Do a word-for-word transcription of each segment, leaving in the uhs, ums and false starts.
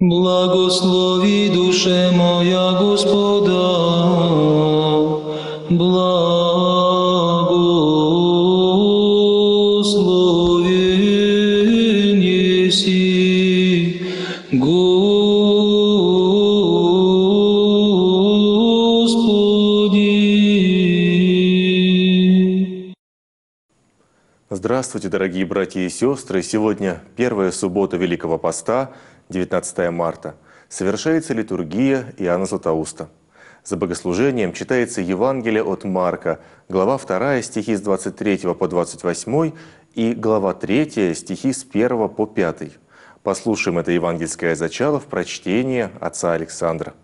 Благослови, душе моя, Господа, благословен еси, Господи. Здравствуйте, дорогие братья и сестры! Сегодня первая суббота Великого Поста, девятнадцатое марта. Совершается литургия Иоанна Златоуста. За богослужением читается Евангелие от Марка, глава вторая, стихи с двадцать третьего по двадцать восьмой и глава третья, стихи с первого по пятый. Послушаем это евангельское зачало в прочтении отца Александра.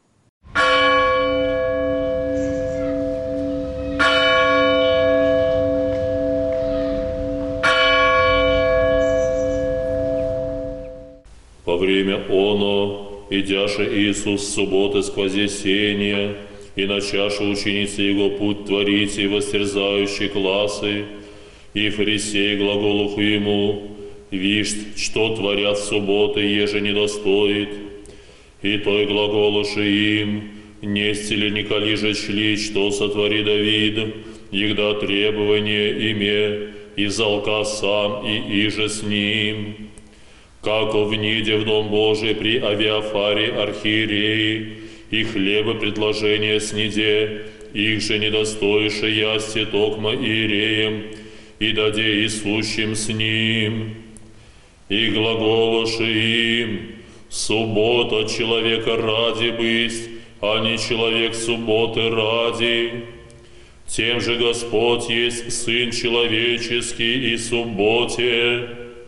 Во время оно, идяше Иисус с субботы сквозь Вознесения, и начавши ученицы Его путь творить и востерзающие классы, и фарисеи глаголуху Ему, «Вишь, что творят в субботы, еже не достоит». И той глаголуши им, «Нести ли николи же чли, что сотвори Давид, егда требование име, и залка сам, и иже с ним». Как вниде в Дом Божий при Авиафаре архиереи, и хлеба предложения сниде, их же недостоише ясти токма иереем, и даде и сущим с ним. И глаголоши им, суббота человека ради быть, а не человек субботы ради. Тем же Господь есть Сын человеческий и субботе.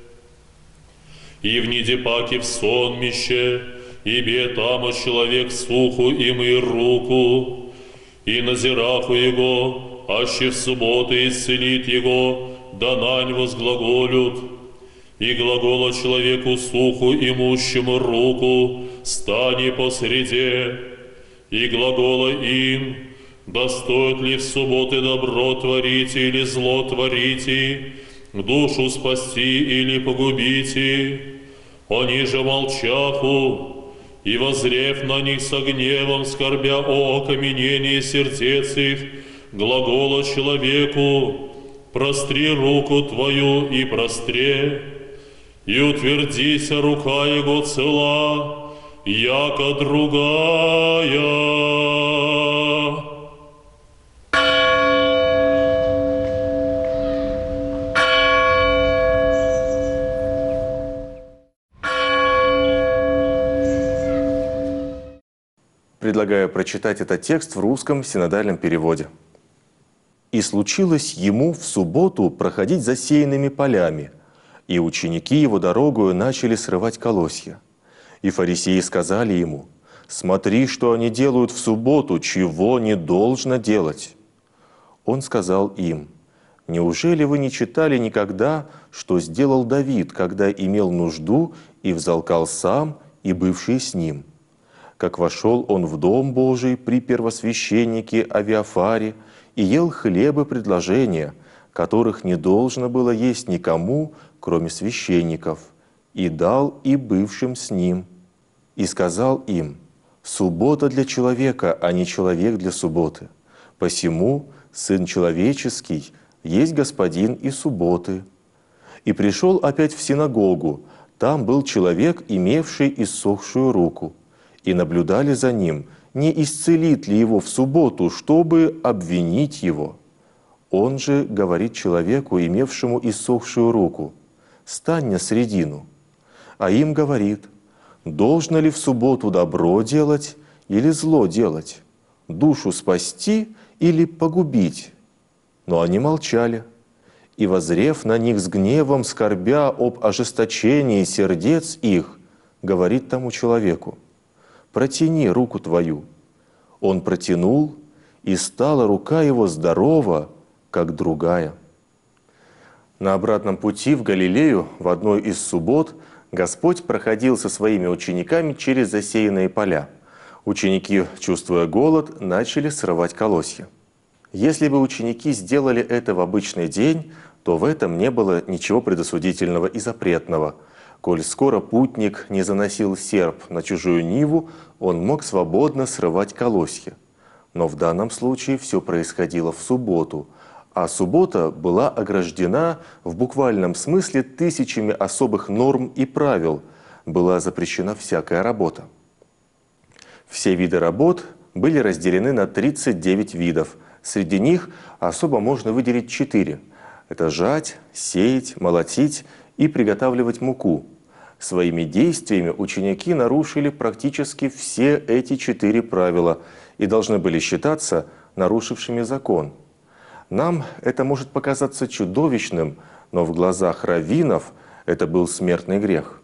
И в недепаке в сонмище, ибе тамо человек суху им и руку, и назираху его, аще в субботы исцелит его, да нань возглаголют, и глагола человеку суху имущему руку, стани посреде, и глагола им, достоит ли в субботы добро творите или зло творите, душу спасти или погубите. Они же молчаху, и, возрев на них со гневом, скорбя о окаменении сердец их, глагола человеку, простри руку твою и простре, и утвердися рука его цела, яко другая. Предлагаю прочитать этот текст в русском синодальном переводе. «И случилось ему в субботу проходить засеянными полями, и ученики его дорогою начали срывать колосья. И фарисеи сказали ему: „Смотри, что они делают в субботу, чего не должно делать“. Он сказал им: „Неужели вы не читали никогда, что сделал Давид, когда имел нужду и взалкал сам, и бывшие с ним? Как вошел он в Дом Божий при первосвященнике Авиафаре и ел хлебы предложения, которых не должно было есть никому, кроме священников, и дал и бывшим с ним. И сказал им: „Суббота для человека, а не человек для субботы. Посему Сын Человеческий есть Господин и субботы“. И пришел опять в синагогу, там был человек, имевший иссохшую руку. И наблюдали за ним, не исцелит ли его в субботу, чтобы обвинить его. Он же говорит человеку, имевшему иссохшую руку: „Стань на средину“. А им говорит: „Должно ли в субботу добро делать или зло делать? Душу спасти или погубить?“ Но они молчали. И, воззрев на них с гневом, скорбя об ожесточении сердец их, говорит тому человеку: „Протяни руку твою“. Он протянул, и стала рука его здорова, как другая. На обратном пути в Галилею в одной из суббот Господь проходил со своими учениками через засеянные поля. Ученики, чувствуя голод, начали срывать колосья. Если бы ученики сделали это в обычный день, то в этом не было ничего предосудительного и запретного. Коль скоро путник не заносил серп на чужую ниву, он мог свободно срывать колосья. Но в данном случае все происходило в субботу, а суббота была ограждена в буквальном смысле тысячами особых норм и правил, была запрещена всякая работа. Все виды работ были разделены на тридцать девять видов. Среди них особо можно выделить четыре. Это жать, сеять, молотить и приготавливать муку. Своими действиями ученики нарушили практически все эти четыре правила и должны были считаться нарушившими закон. Нам это может показаться чудовищным, но в глазах раввинов это был смертный грех.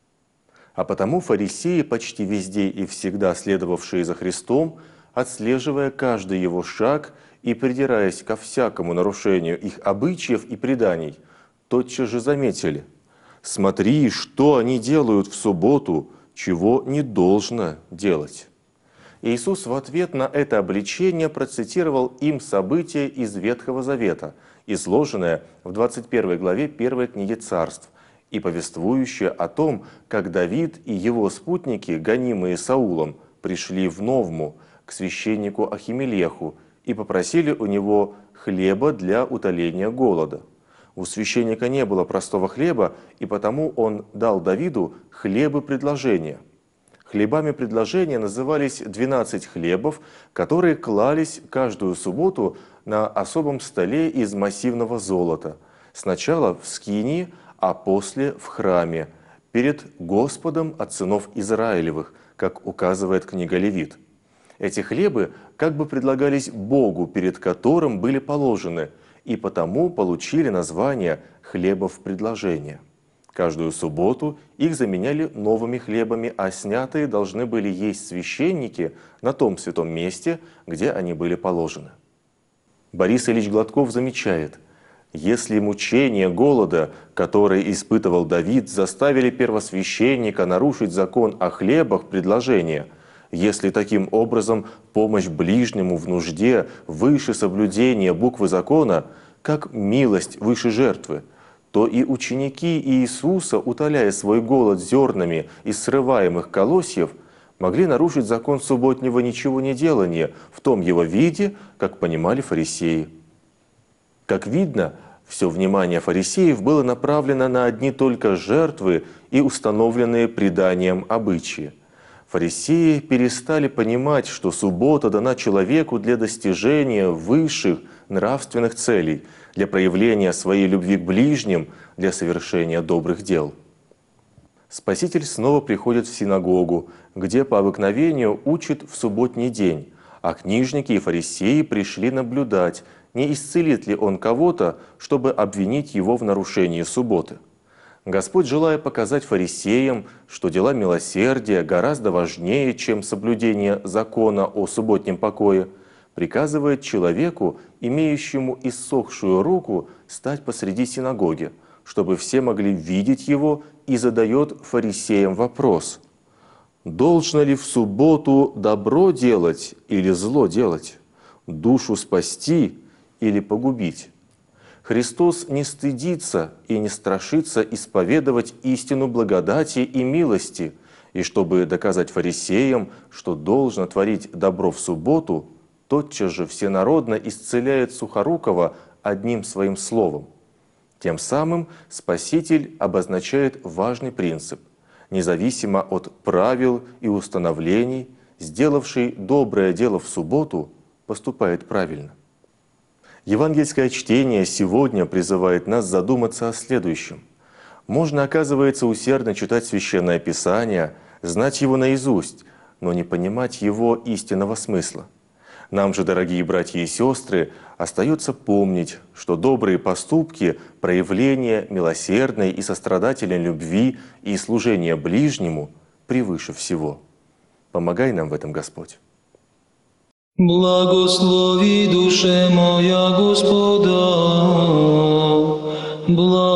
А потому фарисеи, почти везде и всегда следовавшие за Христом, отслеживая каждый его шаг и придираясь ко всякому нарушению их обычаев и преданий, тотчас же заметили: «Смотри, что они делают в субботу, чего не должно делать». Иисус в ответ на это обличение процитировал им события из Ветхого Завета, изложенное в двадцать первой главе первой книги Царств, и повествующее о том, как Давид и его спутники, гонимые Саулом, пришли в Новму к священнику Ахимелеху и попросили у него хлеба для утоления голода. У священника не было простого хлеба, и потому он дал Давиду хлебы предложения. Хлебами предложения назывались двенадцать хлебов, которые клались каждую субботу на особом столе из массивного золота. Сначала в скинии, а после в храме, перед Господом от сынов Израилевых, как указывает книга Левит. Эти хлебы как бы предлагались Богу, перед которым были положены, и потому получили название «хлебов предложения». Каждую субботу их заменяли новыми хлебами, а снятые должны были есть священники на том святом месте, где они были положены. Борис Ильич Гладков замечает: если мучения голода, которые испытывал Давид, заставили первосвященника нарушить закон о хлебах предложения, если таким образом помощь ближнему в нужде выше соблюдения буквы закона, как милость выше жертвы, то и ученики Иисуса, утоляя свой голод зернами из срываемых колосьев, могли нарушить закон субботнего ничего не делания в том его виде, как понимали фарисеи. Как видно, все внимание фарисеев было направлено на одни только жертвы и установленные преданием обычаи. Фарисеи перестали понимать, что суббота дана человеку для достижения высших нравственных целей, для проявления своей любви к ближним, для совершения добрых дел. Спаситель снова приходит в синагогу, где по обыкновению учит в субботний день, а книжники и фарисеи пришли наблюдать, не исцелит ли он кого-то, чтобы обвинить его в нарушении субботы. Господь, желая показать фарисеям, что дела милосердия гораздо важнее, чем соблюдение закона о субботнем покое, приказывает человеку, имеющему иссохшую руку, стать посреди синагоги, чтобы все могли видеть его, и задает фарисеям вопрос: «Должно ли в субботу добро делать или зло делать? Душу спасти или погубить?» Христос не стыдится и не страшится исповедовать истину благодати и милости, и чтобы доказать фарисеям, что должно творить добро в субботу, тотчас же всенародно исцеляет Сухорукова одним своим словом. Тем самым Спаситель обозначает важный принцип: независимо от правил и установлений, сделавший доброе дело в субботу поступает правильно. Евангельское чтение сегодня призывает нас задуматься о следующем. Можно, оказывается, усердно читать Священное Писание, знать его наизусть, но не понимать его истинного смысла. Нам же, дорогие братья и сестры, остается помнить, что добрые поступки, проявление милосердной и сострадательной любви и служение ближнему превыше всего. Помогай нам в этом, Господь. Благослови душе моя Господа, благослови.